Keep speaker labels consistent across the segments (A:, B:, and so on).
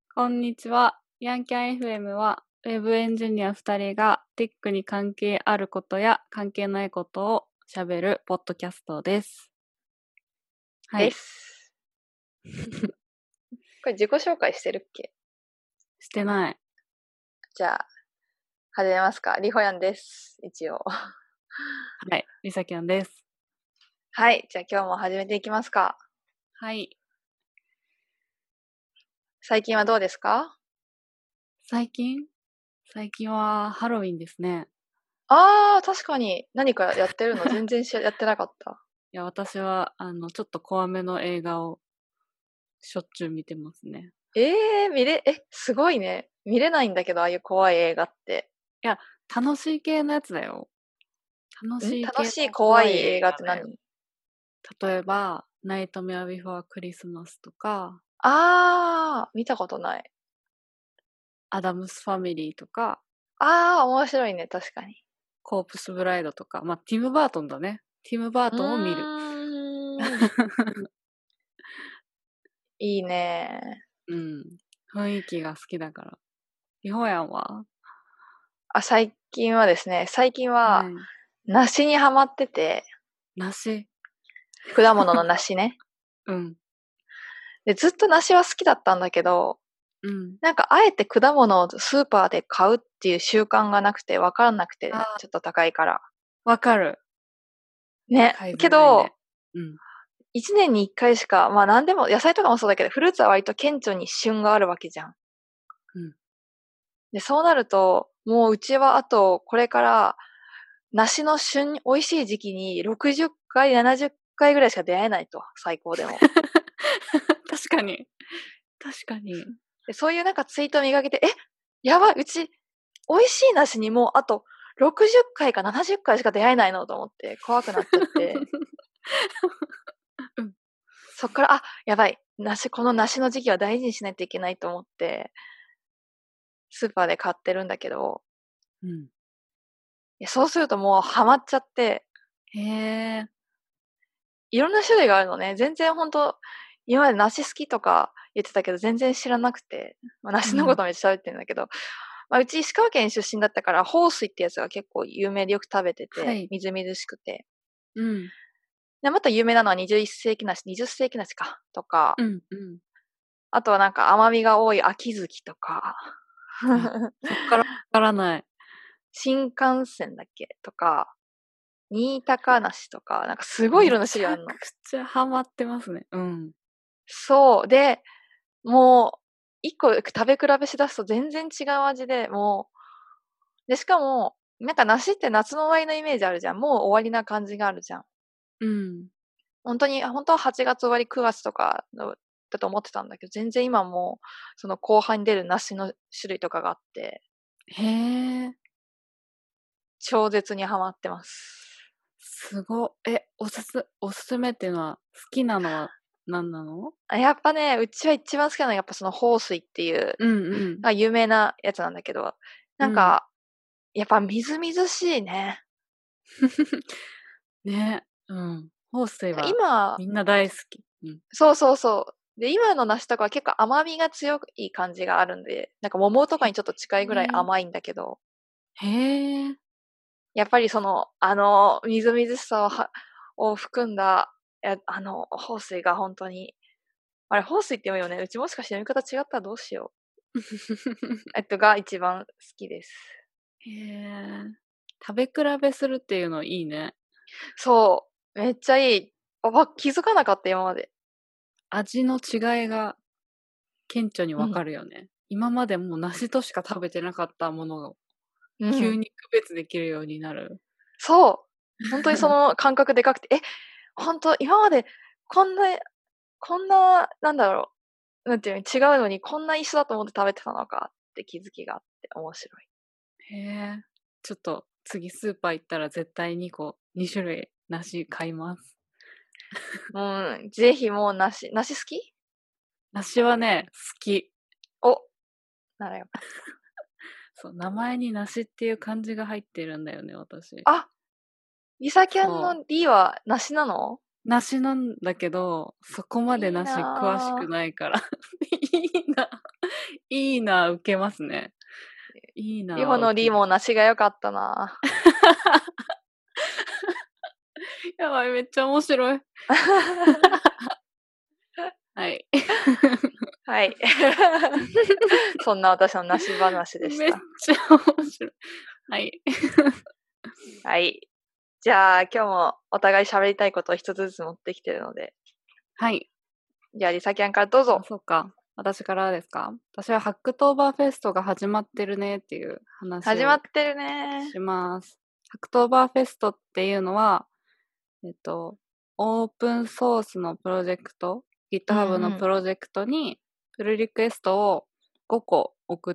A: こんにちは。ヤンキャン FM は、ウェブエンジニア2人がテックに関係あることや関係ないことを喋るポッドキャストです。はい。
B: です。これ自己紹介してるっけ？
A: してない。
B: じゃあ、始めますか。リホヤンです。一応。
A: はい。リサキャンです。
B: はい。じゃあ今日も始めていきますか。
A: はい。
B: 最近はどうですか？
A: 最近はハロウィンですね。
B: 確かに。何かやってるの全然やってなかった。
A: いや、私は、ちょっと怖めの映画をしょっちゅう見てますね。
B: すごいね。見れないんだけど、ああいう怖い映画って。
A: いや、楽しい系のやつだよ。楽しい系の
B: 楽しい怖
A: 怖い
B: い映画って
A: 映画だよ。
B: 何？
A: 例えば、ナイトメアビフォークリスマスとか、
B: 見たことない。
A: アダムスファミリーとか、
B: 面白いね。確かに。
A: コープスブライドとか、まあ、ティム・バートンだね。ティム・バートンを見る。
B: いいね。
A: うん。雰囲気が好きだから。リホヤンは？
B: 最近はですね、
A: はい。
B: 梨にハマってて、
A: 梨。
B: 果物の梨ね。
A: うん。
B: で、ずっと梨は好きだったんだけど、
A: うん。
B: なんかあえて果物をスーパーで買うっていう習慣がなくて、わからなくて、
A: あ
B: ちょっと高いから。
A: わかる。
B: ね。
A: 買いづ
B: けど、
A: らいね。うん。
B: 一年に一回しか、まあ何でも、野菜とかもそうだけど、フルーツは割と顕著に旬があるわけじゃん。
A: うん。
B: で、そうなると、もううちはあと、これから、梨の旬、美味しい時期に60回、70回ぐらいしか出会えないと、最高でも。
A: 確かに。確かに。
B: でそういうなんかツイート見かけて、やばい、うち、美味しい梨にもうあと60回か70回しか出会えないのと思って怖くなっちゃって、
A: うん。
B: そっから、やばい、この梨の時期は大事にしないといけないと思って、スーパーで買ってるんだけど、
A: うん。
B: そうするともうハマっちゃって、
A: へえ。
B: いろんな種類があるのね。全然ほんと、今まで梨好きとか言ってたけど、全然知らなくて、梨のことめっちゃ喋ってるんだけど、うち石川県出身だったから、豊水ってやつが結構有名でよく食べてて、
A: はい。
B: みずみずしくて。
A: うん。
B: で、また有名なのは20世紀梨か、とか、
A: うん。うん。
B: あとはなんか甘みが多い秋月とか、
A: そっからわからない。
B: 新幹線だっけとか、新高梨とか、なんかすごいいろんな種
A: めちゃ
B: 類あるの。
A: くちゃハマってますね。うん。
B: そう。で、もう、一個食べ比べしだすと全然違う味で、で、しかも、なんか梨って夏の終わりのイメージあるじゃん。もう終わりな感じがあるじゃん。
A: うん。
B: 本当は8月終わり9月とかだと思ってたんだけど、全然今もう、その後半に出る梨の種類とかがあって、
A: へえ。
B: 超絶にハマってます。
A: すご。おすすめっていうのは、好きなのは何なの？
B: やっぱね、うちは一番好きなのはやっぱその豊水っていう、
A: うんうん。
B: 有名なやつなんだけど、
A: うん。
B: なんか、やっぱみずみずしいね。
A: ね。うん。豊水は
B: 今、
A: みんな大好き。うん。
B: そうそうそう。で、今の梨とかは結構甘みが強い感じがあるんで、なんか桃とかにちょっと近いぐらい甘いんだけど、
A: へえ。
B: やっぱりその、みずみずしさを含んだ、豊水が本当に、あれ、豊水って読むよね。うちもしかして読み方違ったらどうしよう。が一番好きです。
A: へえ。食べ比べするっていうのいいね。
B: そう。めっちゃいい。気づかなかった、今まで。
A: 味の違いが顕著にわか
B: うん。
A: るよね。今までもう梨としか食べてなかったものを
B: うん。
A: 急に区別できるようになる。
B: そう。本当にその感覚でかくて、本当今までこんななんだろなんていうの、違うのにこんな一緒だと思って食べてたのかって気づきがあって面白い。
A: へえ。ちょっと次スーパー行ったら絶対2種類梨買います。
B: ぜひもう梨好き？
A: 梨はね、好き。
B: お、ならよかった。
A: そう、名前に梨っていう漢字が入ってるんだよね、私。
B: リサキャン
A: そう。
B: の D は梨なの？
A: 梨なんだけど、そこまで
B: いい
A: 梨詳しく
B: なぁ。
A: ないから。いいな。 いいな、受けますね。いいな。
B: リホのリもなしが良かったな。
A: やばい、めっちゃ面白い。はい。
B: はい。そんな私のなし話でし
A: めっ
B: た。
A: ちゃ面白い。はい。
B: はい。じゃあ、今日もお互い喋りたいことを一つずつ持ってきてるので。
A: はい。
B: じゃあ、リサキャンからどうぞ。
A: そうか。私からですか？私はハックトーバーフェストが始まってるねっていう話
B: 始ま
A: を
B: ってるね。
A: します。ハックトーバーフェストっていうのは、オープンソースのプロジェクト、GitHub のプロジェクトにプルリクエストを5個送って、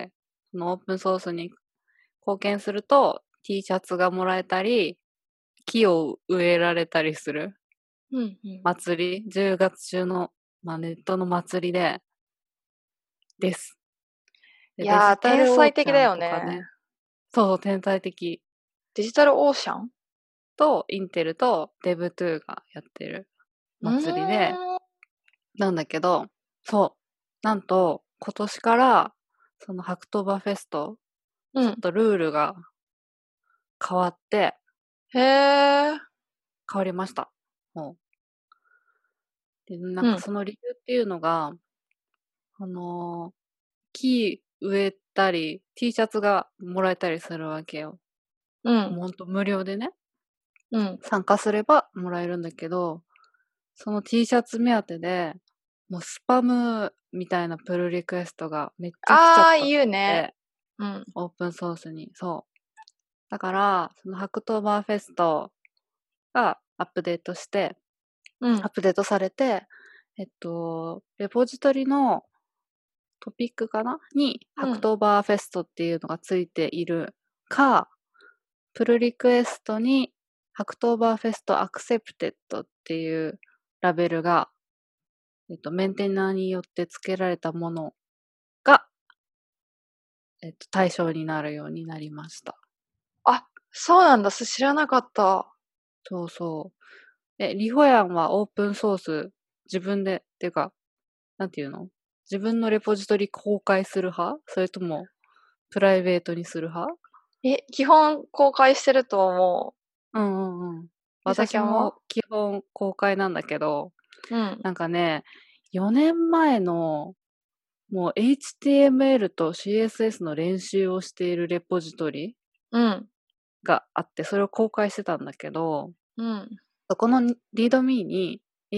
A: そのオープンソースに貢献すると T シャツがもらえたり、木を植えられたりする祭り、10月中の、ネットの祭りです。
B: いやー、天才的だよね。
A: そう、天才的。
B: デジタルオーシャン
A: と、インテルと Dev2 がやってる祭りで、なんだけど、そう、なんと、今年から、そのハクトーバーフェスト、ちょっとルールが変わって、
B: へー。
A: 変わりました。もう。で、なんかその理由っていうのが、木植えたり、T シャツがもらえたりするわけよ。もうほんと無料でね。参加すればもらえるんだけど、その T シャツ目当てで、もうスパムみたいなプルリクエストがめっちゃ来ちゃったって。
B: 言うね。
A: オープンソースに。そう。だから、そのハクトーバーフェストがアップデートして、アップデートされて、レポジトリのトピックかなに、ハクトーバーフェストっていうのがついているか、プルリクエストに、ハクトーバーフェストアクセプテッドっていうラベルが、メンテナーによって付けられたものが、対象になるようになりました。
B: あ、そうなんだ。知らなかった。
A: そうそう。リホヤンはオープンソース自分で、っていうか、なんていうの？自分のレポジトリ公開する派？それとも、プライベートにする派？
B: 基本公開してると思
A: う。うんうんうん。私
B: リサキャンは
A: も基本公開なんだけど、
B: なん
A: かね、4年前の、もう HTML と CSS の練習をしているレポジトリがあって、それを公開してたんだけど、そこのリードミーに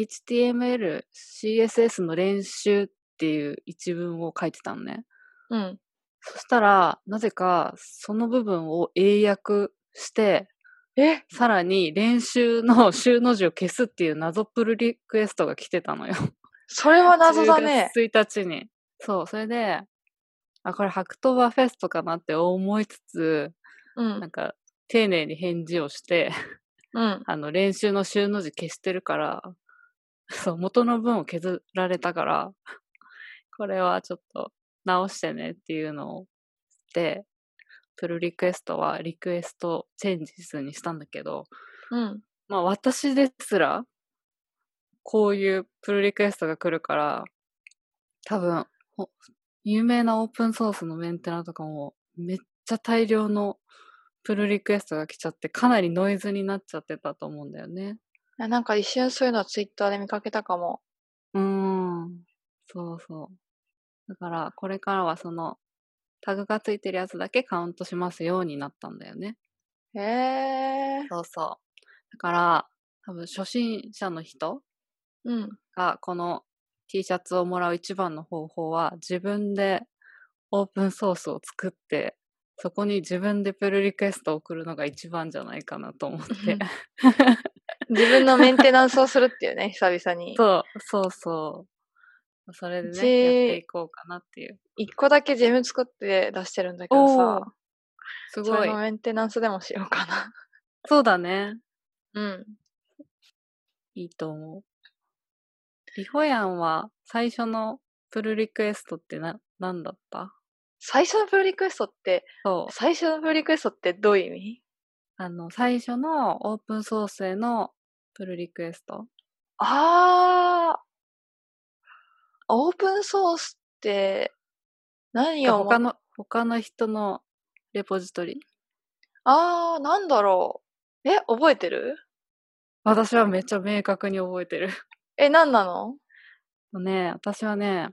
A: HTML、CSS の練習っていう一文を書いてたのね。そしたら、なぜかその部分を英訳して、さらに練習の週の字を消すっていう謎プルリクエストが来てたのよ。
B: それは謎だね。
A: 10月1日に。そう、それで、これハクトーバーフェストかなって思いつつ、なんか、丁寧に返事をして、練習の週の字消してるから、そう、元の文を削られたから、これはちょっと直してねっていうのをして、プルリクエストはリクエストチェンジスにしたんだけど、私ですら、こういうプルリクエストが来るから、多分、有名なオープンソースのメンテナとかも、めっちゃ大量のプルリクエストが来ちゃって、かなりノイズになっちゃってたと思うんだよね。
B: なんか一瞬そういうのツイッターで見かけたかも。
A: そうそう。だから、これからはその、タグがついてるやつだけカウントしますようになったんだよね。そうそう。だから、多分初心者の人がこの T シャツをもらう一番の方法は、自分でオープンソースを作って、そこに自分でプルリクエストを送るのが一番じゃないかなと思って。
B: 自分のメンテナンスをするっていうね、久々に。
A: そうそう。それでね、やっていこうかなっていう。
B: 一個だけジェム作って出してるんだけどさ、
A: すごい。
B: それのメンテナンスでもしようかな。
A: そうだね。いいと思う。リホヤンは最初のプルリクエストって何だった？
B: 最初のプルリクエストって、最初のプルリクエストってどういう意味？
A: 最初のオープンソースへのプルリクエスト。
B: オープンソースって、 何を
A: 他の人のレポジトリ。
B: なんだろう。覚えてる？
A: 私はめっちゃ明確に覚えてる。
B: 何なの？
A: 私はね、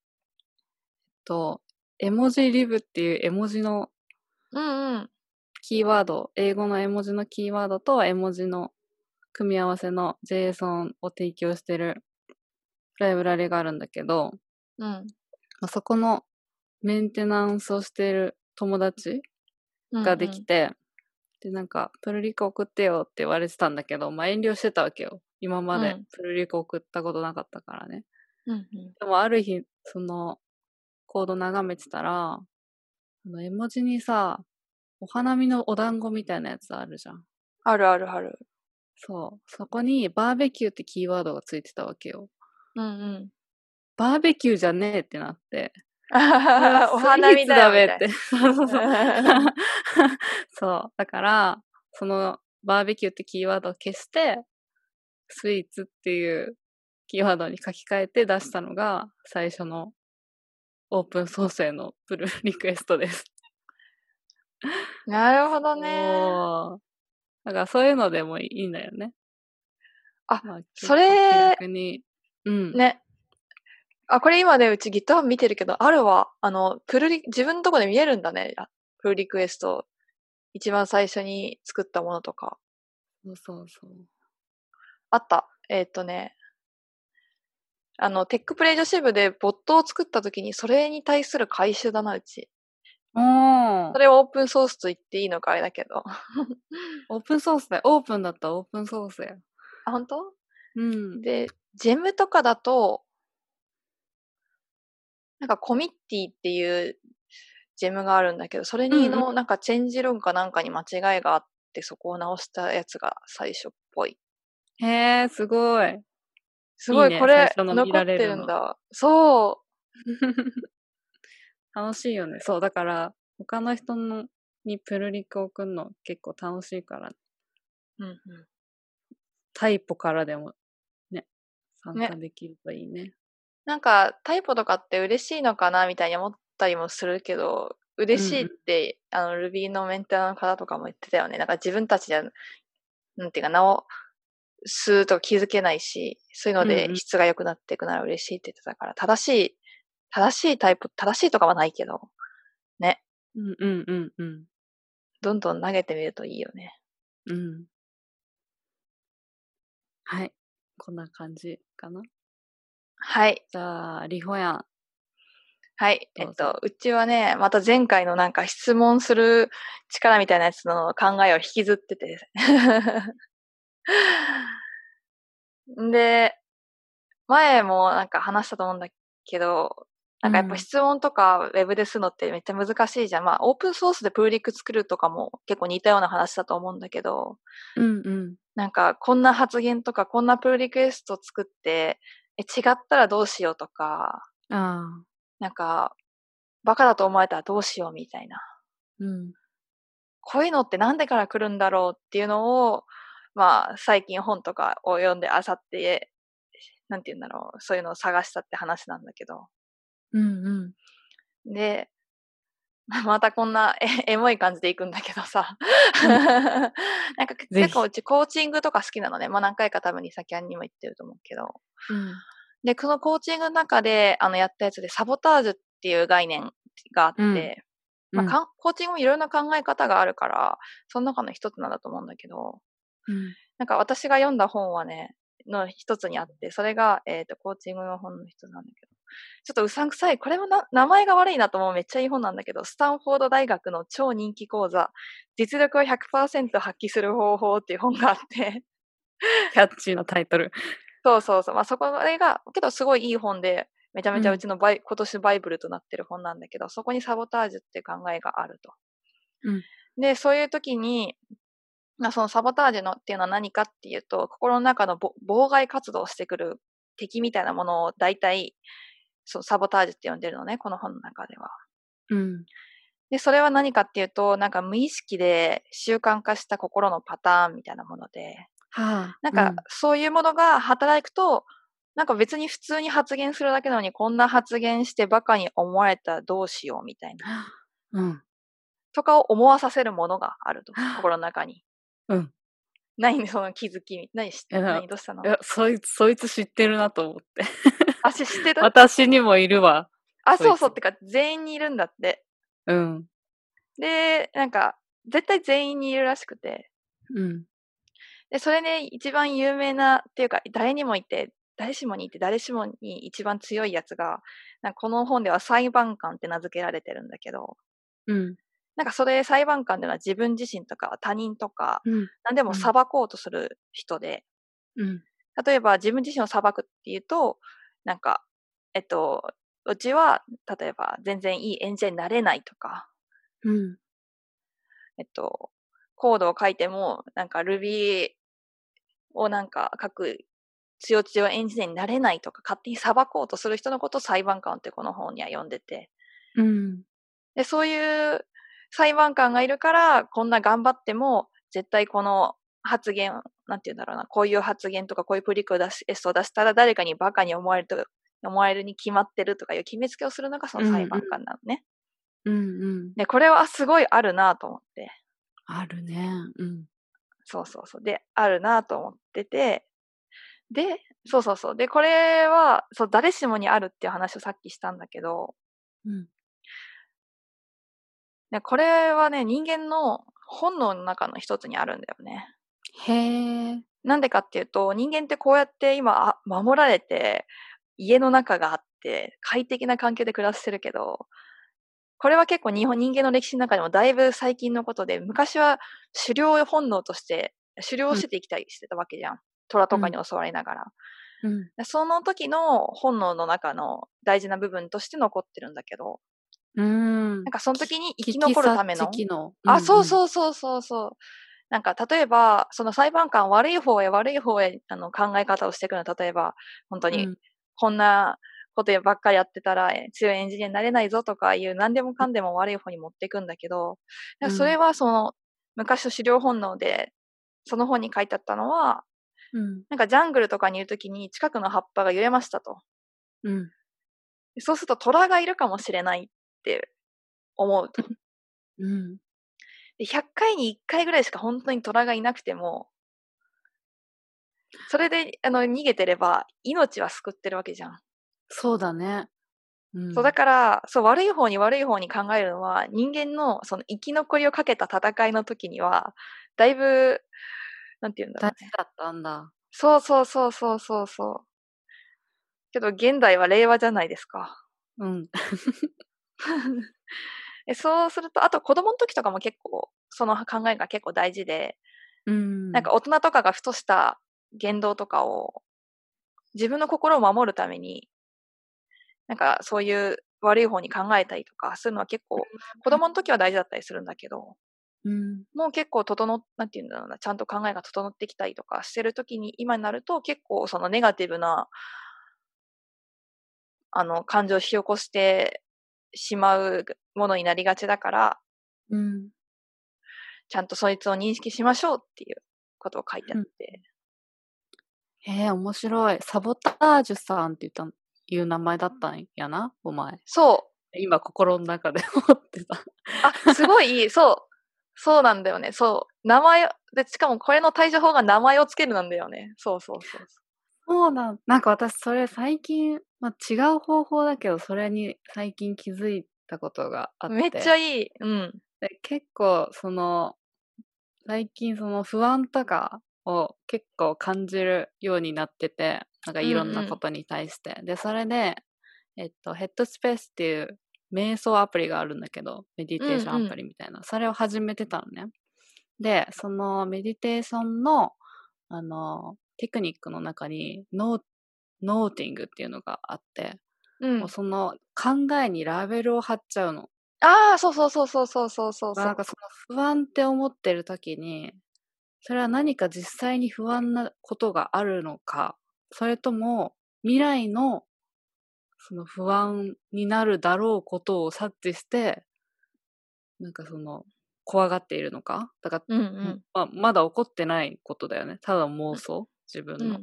A: 絵文字リブっていう絵文字のキーワード、英語の絵文字のキーワードと絵文字の組み合わせの JSON を提供してるライブラリがあるんだけど、そこのメンテナンスをしている友達ができて、で、なんか、プルリク送ってよって言われてたんだけど、遠慮してたわけよ。今までプルリク送ったことなかったからね。でもある日、その、コード眺めてたら、絵文字にさ、お花見のお団子みたいなやつあるじゃん。
B: あるあるある。
A: そう。そこにバーベキューってキーワードがついてたわけよ。
B: バ
A: ーベキューじゃねえってなって。
B: お花見だよみたいな。
A: そう。だから、そのバーベキューってキーワードを消して、スイーツっていうキーワードに書き換えて出したのが最初のオープンソースへのプルリクエストです。
B: なるほどね。
A: だからそういうのでもいいんだよね。
B: それ、
A: ね。
B: これ今ね、うち GitHub 見てるけど、あるわ。自分のとこで見えるんだね。プルリクエスト。一番最初に作ったものとか。
A: そう。
B: あった。テックプレイ女子部でボットを作った時に、それに対する回収だな、うち。それをオープンソースと言っていいのかあれだけど。
A: オープンソースだよ。オープンだったらオープンソースや。
B: 本当？で、ジェムとかだと、なんかコミッティっていうジェムがあるんだけど、それになんかチェンジログかなんかに間違いがあって、そこを直したやつが最初っぽい。
A: へー、すごい。
B: すごい、これ残ってるんだ。そう。
A: 楽しいよね。そう、だから、他の人にプルリクを送るの結構楽しいから。タイポからでもね、参加できるといいね。
B: なんか、タイポとかって嬉しいのかなみたいに思ったりもするけど、嬉しいって、Ruby のメンテナーの方とかも言ってたよね。なんか自分たちじゃ、なんていうか、直すと気づけないし、そういうので質が良くなっていくなら嬉しいって言ってたから、正しいタイプ、正しいとかはないけど、ね。どんどん投げてみるといいよね。
A: はい。こんな感じかな。
B: はい。
A: じゃあ、リホヤン。
B: はい。うちはね、また前回のなんか質問する力みたいなやつの考えを引きずってて。で、前もなんか話したと思うんだけど、なんかやっぱ質問とかウェブでするのってめっちゃ難しいじゃん。オープンソースでプルリク作るとかも結構似たような話だと思うんだけど、なんかこんな発言とかこんなプルリクエスト作って、違ったらどうしようとか、なんか、バカだと思われたらどうしようみたいな。こういうのってなんでから来るんだろうっていうのを、最近本とかを読んで漁って、なんて言うんだろう、そういうのを探したって話なんだけど。で、またこんなエモい感じでいくんだけどさ。なんか結構うちコーチングとか好きなのね。何回か多分に先にも言ってると思うけど。で、このコーチングの中でやったやつでサボタージュっていう概念があって、コーチングもいろんな考え方があるから、その中の一つなんだと思うんだけど、なんか私が読んだ本はね、の一つにあって、それが、コーチングの本の一つなんだけど、ちょっとうさんくさい、これも名前が悪いなと思うめっちゃいい本なんだけど、スタンフォード大学の超人気講座、実力を 100% 発揮する方法っていう本があって、
A: キャッチーなタイトル。
B: そう。そこが、けどすごいいい本で、めちゃめちゃうちの今年バイブルとなってる本なんだけど、そこにサボタージュっていう考えがあると。で、そういう時に、そのサボタージュっていうのは何かっていうと、心の中の妨害活動をしてくる敵みたいなものを大体、そう、サボタージュって呼んでるのね、この本の中では。で、それは何かっていうと、なんか無意識で習慣化した心のパターンみたいなもので、なんかそういうものが働くと、 なんか別に普通に発言するだけなのに、こんな発言してバカに思われたらどうしようみたいな。
A: うん。
B: とかを思わさせるものがあると。心の中に。
A: うん。
B: 何その気づき。何どうしたの？
A: そいつ知ってるなと思って。
B: あ、知ってる？
A: 私にもいるわ。
B: あ、そうそう。ってか、全員にいるんだって。
A: うん。
B: で、なんか、絶対全員にいるらしくて。
A: うん。
B: で、それで一番有名なっていうか、誰しもに一番強いやつが、なんかこの本では裁判官って名付けられてるんだけど、
A: うん。
B: なんかそれ裁判官っていうのは自分自身とか他人とか、
A: うん。
B: 何でも裁こうとする人で、
A: うん。
B: 例えば自分自身を裁くっていうと、なんか、うちは、例えば全然いいエンジニアになれないとか、
A: うん。
B: コードを書いても、なんか Ruby をなんか書く強エンジニアになれないとか、勝手に裁こうとする人のことを裁判官ってこの本には読んでて。
A: うん。
B: で、そういう裁判官がいるから、こんな頑張っても、絶対この発言、なんて言うんだろうな、こういう発言とかこういうプリクエストを出したら誰かにバカに思われるに決まってるとかいう決めつけをするのがその裁判官なのね。
A: うん。
B: で、これはすごいあるなと思って。
A: あるね。うん。
B: そう。で、あるなと思ってて、で、そう。で、これは、誰しもにあるっていう話をさっきしたんだけど、
A: うん。
B: ね、これはね、人間の本能の中の一つにあるんだよね。
A: へえ。
B: なんでかっていうと、人間ってこうやって今、守られて、家の中があって、快適な環境で暮らしてるけど、これは結構人間の歴史の中でもだいぶ最近のことで、昔は狩猟本能として、狩猟して生きしてたわけじゃん。虎とかに襲われながら。
A: うん。
B: その時の本能の中の大事な部分として残ってるんだけど、なんかその時に生き残るための、そう。なんか例えば、その裁判官悪い方へ考え方をしていくの。例えば、本当に、こんなことばっかりやってたら強いエンジニアになれないぞとかいう何でもかんでも悪い方に持っていくんだけど、それはその昔の狩猟本能で、その本に書いてあったのは、なんかジャングルとかにいるときに近くの葉っぱが揺れましたと。そうすると虎がいるかもしれないって思うと。で100回に1回ぐらいしか本当に虎がいなくても、それで逃げてれば命は救ってるわけじゃん。
A: そうだね。
B: そうだから、悪い方に考えるのは、人間のその生き残りをかけた戦いの時には、だいぶ、なんて言うんだろうね。
A: 大事だったんだ。
B: そう。けど現代は令和じゃないですか。そうすると、あと子供の時とかも結構、その考えが結構大事で、なんか大人とかがふとした言動とかを、自分の心を守るために、なんかそういう悪い方に考えたりとか、そういうのは結構、子供の時は大事だったりするんだけど、もう結構なんていうんだろうな、ちゃんと考えが整ってきたりとかしてる時に、今になると結構そのネガティブな、感情を引き起こしてしまうものになりがちだから、ちゃんとそいつを認識しましょうっていうことを書いてあって。
A: 面白い。サボタージュさんっていう名前だったんやな、お前。
B: そう。
A: 今心の中で思ってた。
B: すごいいい。そうなんだよね。そう。名前、で、しかもこれの対処法が名前をつけるなんだよね。そう。
A: なんか私それ最近、違う方法だけど、それに最近気づいたことがあって。
B: めっちゃいい。
A: で結構最近その不安とかを結構感じるようになってて、なんかいろんなことに対して。で、それで、ヘッドスペースっていう瞑想アプリがあるんだけど、メディテーションアプリみたいな。それを始めてたのね。で、そのメディテーションの、テクニックの中にノーティングっていうのがあって、もうその考えにラベルを貼っちゃうの。
B: そう。
A: なんかその不安って思ってる時に、それは何か実際に不安なことがあるのか、それとも未来のその不安になるだろうことを察知して、なんか怖がっているのかだから、まだ起こってないことだよね。ただ妄想自分の。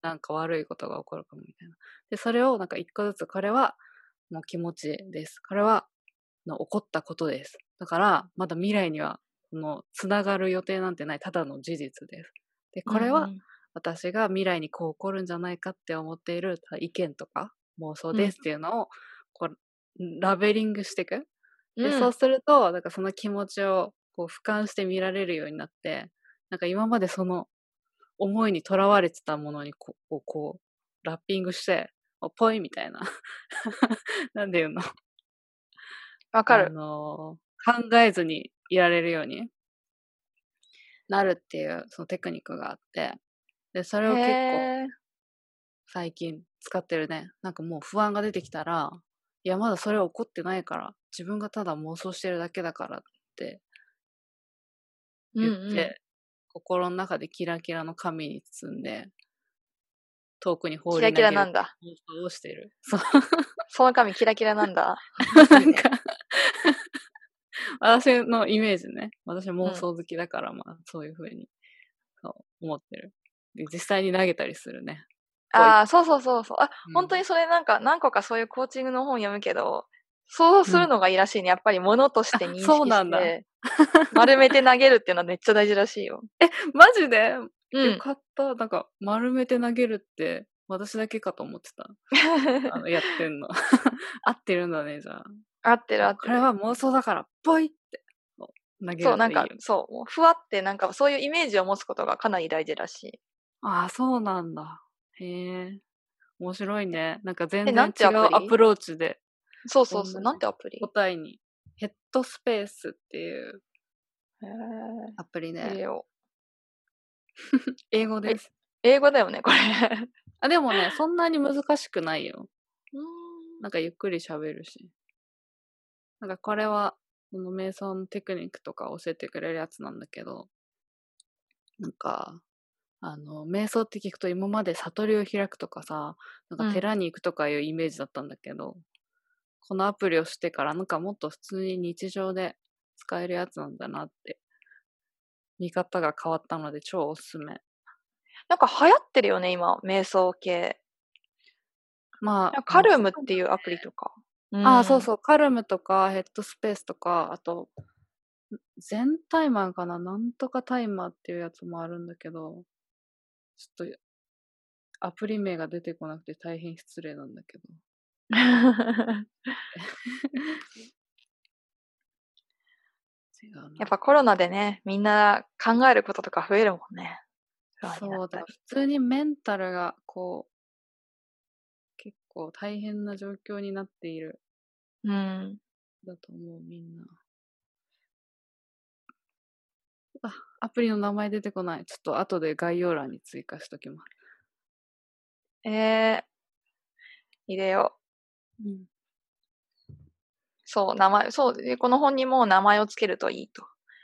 A: なんか悪いことが起こるかもみたいな。で、それをなんか一個ずつ、これはもう気持ちです。これは起こったことです。だから、まだ未来には、つながる予定なんてない、ただの事実です。で、これは、私が未来にこう起こるんじゃないかって思っている意見とか妄想ですっていうのを、こう、ラベリングしていく。で、そうすると、なんかその気持ちをこう俯瞰して見られるようになって、なんか今までその思いにとらわれてたものにこう、ラッピングして、ぽいみたいな。なんで言うの
B: わかる。
A: 考えずにいられるようになるっていう、そのテクニックがあって、で、それを結構最近使ってるね。なんかもう不安が出てきたら、いや、まだそれは起こってないから、自分がただ妄想してるだけだからって言って、心の中でキラキラの紙に包んで、遠くに放り投げる
B: キラキラなんだ。
A: 妄想をしてる。そう。
B: その紙キラキラなんだ。
A: なんか私のイメージね。私妄想好きだから、まあ、そういう風に思ってる。で、実際に投げたりするね。
B: ああ、そうそうそうそう。本当にそれなんか何個かそういうコーチングの本読むけど、そうするのがいいらしいね。やっぱり物として認識して、丸めて投げるっていうのはめっちゃ大事らしいよ。
A: マジでよかった。なんか、丸めて投げるって、私だけかと思ってた。やってんの。合ってるんだね、じゃあ。
B: 合ってる合ってる。
A: これは妄想だから、ポイって投げるといいよ。
B: そう、なんか、そう、もうふわってなんかそういうイメージを持つことがかなり大事らしい。
A: ああ、そうなんだ。へえ。面白いね。なんか全然違うアプローチで。
B: そうそうそう。なんてアプリ？
A: 答えに。ヘッドスペースっていうアプリね。英語です。
B: 英語だよね、これ。
A: でもね、そんなに難しくないよ。なんかゆっくり喋るし。なんかこれは、その瞑想のテクニックとか教えてくれるやつなんだけど、なんか、瞑想って聞くと今まで悟りを開くとかさ、なんか寺に行くとかいうイメージだったんだけど、このアプリをしてからなんかもっと普通に日常で使えるやつなんだなって、見方が変わったので超おすすめ。
B: なんか流行ってるよね、今、瞑想系。
A: まあ、
B: カルムっていうアプリとか。
A: そうそう、カルムとかヘッドスペースとか、あと、全タイマーかな、なんとかタイマーっていうやつもあるんだけど、ちょっと、アプリ名が出てこなくて大変失礼なんだけど。
B: やっぱコロナでね、みんな考えることとか増えるもんね。
A: そうだ、普通にメンタルがこう、結構大変な状況になっている。だと思う、みんな。アプリの名前出てこない。ちょっと後で概要欄に追加しときます。
B: 入れよう。そう、名前、そうで、この本にも名前をつけるといいと。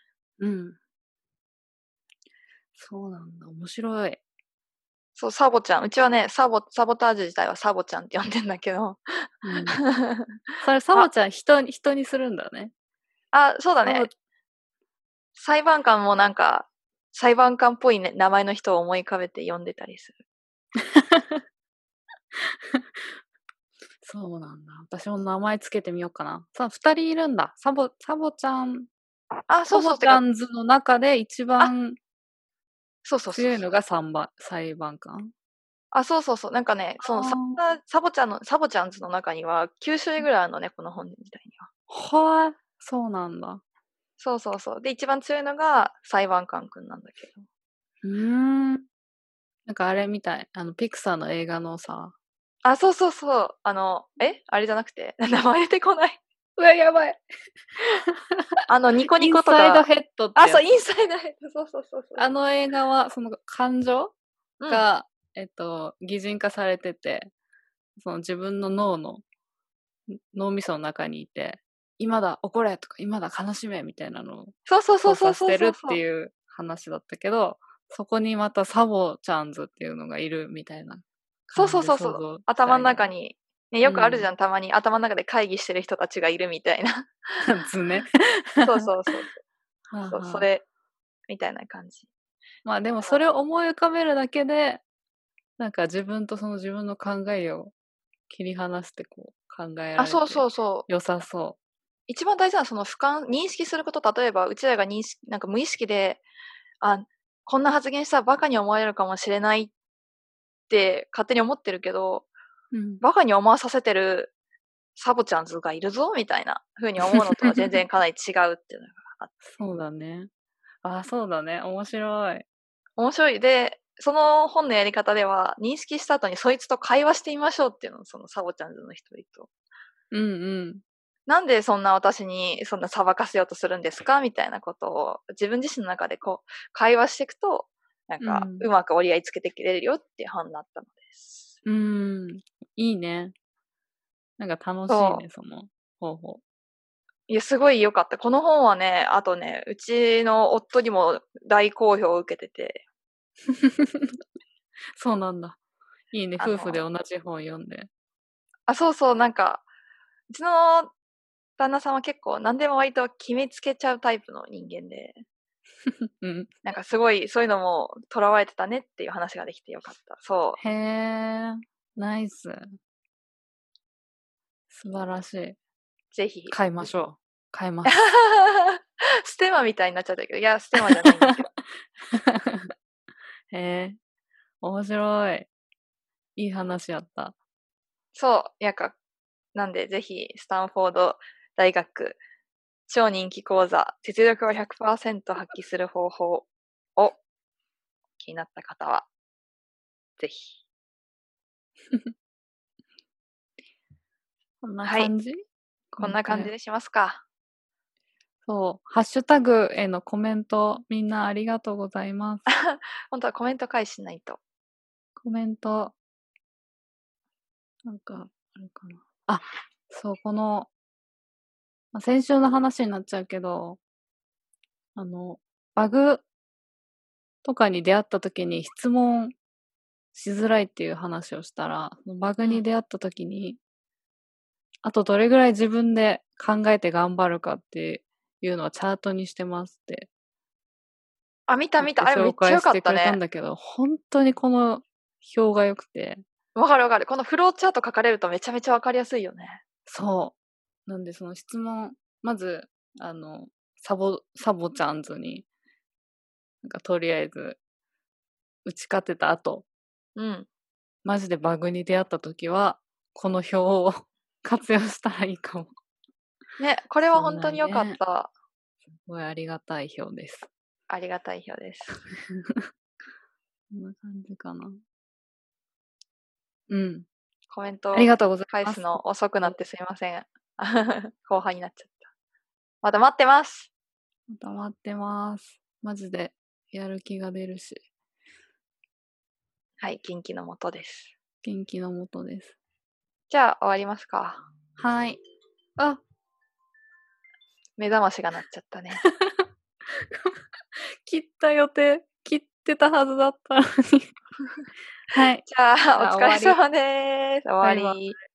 A: そうなんだ、面白い。
B: そう、サボちゃん。うちはね、サボタージュ自体はサボちゃんって呼んでんだけど。
A: それ、サボちゃん人にするんだね。
B: そうだね。裁判官もなんか、裁判官っぽい、ね、名前の人を思い浮かべて呼んでたりする。
A: そうなんだ。私も名前つけてみようかな。2人いるんだ。サボちゃん。
B: そうそう。
A: サボちゃんズの中で一番
B: 強
A: いのが裁判官。
B: そうそうそう。なんかね、そのサボちゃんズの中には9種類ぐらいあるのね、この本自体に
A: は。そうなんだ。
B: そうそうそう。で、一番強いのが裁判官くんなんだけど。
A: なんかあれみたい。ピクサーの映画のさ。
B: そうそうそう。あれじゃなくて、名前出てこない。
A: うわ、やばい。
B: ニコニコとか。
A: インサイドヘッドってやつ。
B: そう、インサイドヘッド。そう。
A: あの映画は、その感情が、擬人化されてて、その自分の脳みその中にいて、今だ怒れとか、今だ悲しめみたいなのを操作してるっていう話だったけど、そこにまたサボちゃんズっていうのがいるみたいな感じで想像したい。
B: そう。頭の中に、ね、よくあるじゃん、たまに頭の中で会議してる人たちがいるみたいな。
A: 図ね。
B: そう。それ、みたいな感じ。
A: まあでもそれを思い浮かべるだけで、 なんか自分とその自分の考えを切り離してこう考えられ
B: そうそ
A: て
B: うそう。
A: 良さそ
B: 一番大事なのはその認識すること。例えば、うちらがなんか無意識で、こんな発言したらバカに思われるかもしれないって勝手に思ってるけど、
A: う。うん。
B: バカに思わさせてるサボちゃんズがいるぞみたいな風に思うのとは全然かなり違うっていうのがあって。
A: そうだね。あ、そうだね。面白い。
B: 面白い。で、その本のやり方では、認識した後にそいつと会話してみましょうっていうのを、そのサボちゃんズの一人と。
A: うんうん。
B: なんでそんな私にそんな裁かせようとするんですかみたいなことを自分自身の中でこう会話していくと、なんかうまく折り合いつけてくれるよっていう本になったのです。
A: いいね。なんか楽しいね、その方法。
B: いや、すごい良かった。この本はね、あとね、うちの夫にも大好評を受けてて。
A: そうなんだ。いいね、
B: あの
A: 夫婦で同じ本読んで。
B: そうそう、なんか、うちの旦那さんは結構何でも割と決めつけちゃうタイプの人間で、
A: うん。
B: なんかすごいそういうのも囚われてたねっていう話ができてよかった。そう。
A: へえ、ナイス。素晴らしい。
B: ぜひ。
A: 買いましょう。買います。
B: ステマみたいになっちゃったけど、いや、ステマじゃないんですよ。
A: へえ、面白い。いい話やった。
B: そう、なんでぜひ、スタンフォード大学超人気講座、実力を 100% 発揮する方法を気になった方は、ぜひ。
A: こんな
B: はい。
A: 感じ？
B: こんな感じでしますか。
A: そう。ハッシュタグへのコメント、みんなありがとうございます。
B: 本当はコメント返しないと。
A: コメント、なんか、あるかな。あ、そう、先週の話になっちゃうけど、バグとかに出会った時に質問しづらいっていう話をしたら、バグに出会った時に、あとどれぐらい自分で考えて頑張るかっていうのをチャートにしてますって
B: 見た見た。
A: 言って
B: あれめっちゃ
A: 紹介してくれた
B: よかったね。
A: んだけど、本当にこの表が良くて。
B: わかるわかる。このフローチャート書かれるとめちゃめちゃわかりやすいよね。
A: そう。なんでその質問、まず、サボちゃんズに、なんかとりあえず、打ち勝てた後、
B: うん。
A: マジでバグに出会った時は、この表を活用したらいいかも。
B: ね、これは本当に良かった。
A: すごいありがたい表です。
B: ありがたい表です。
A: こんな感じかな。うん。
B: コメント
A: ありがとうございます。
B: 返すの遅くなってすいません。後半になっちゃった。また待ってます。
A: また待ってます。マジでやる気が出るし。
B: はい、元気のもとです。
A: 元気のもとです。
B: じゃあ終わりますか。
A: はい。あ、
B: 目覚ましが鳴っちゃったね。
A: 切ってたはずだったのに。はい。
B: じゃあ、お疲れ様です。終わ
A: バイバイ
B: り。